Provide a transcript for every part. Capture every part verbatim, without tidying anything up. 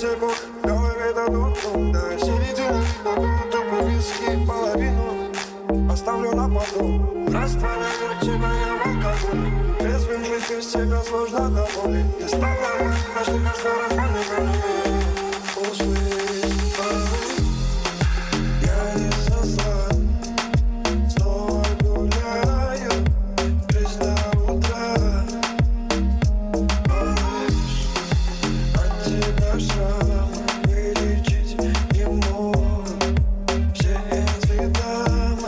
все боль, в голове дадут ум. Да, середину видно, будто виски половину оставлю на потом. Растворяю тебя я в алкоголе. Трезвым жить без тебя сложно до боли. Ты стала моей ночной кошмаром в панике. Услышь, я не создам. Снова гуляю здесь до утра. Малыш, от тебя шрам вылечить не мог. Все эти дамы.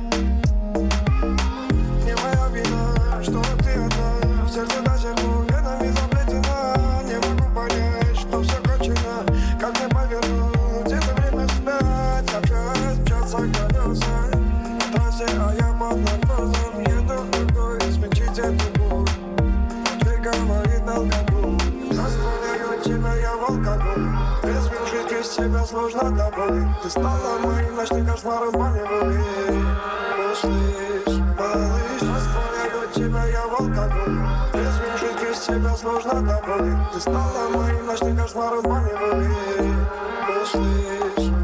Не моя вина, что ты одна. В сердце до сих пор венами заплетена. Не могу понять, что все кончено. Как не повернуть это время вспять. Опять мчатся колеса на трассе, а я под наркозом. Еду другой, смягчить эту боль. Ты говорит алкоголь. Растворяю тебя я в алкоголь. Трезвым жить без тебя сложно до боли. Ты стала моим ночным кошмаром по неволе. Услышь, малыш, растворяю тебя я в алкоголь. Трезвым жить без тебя сложно до боли. Ты стала моим ночным кошмаром по неволе. Услышь.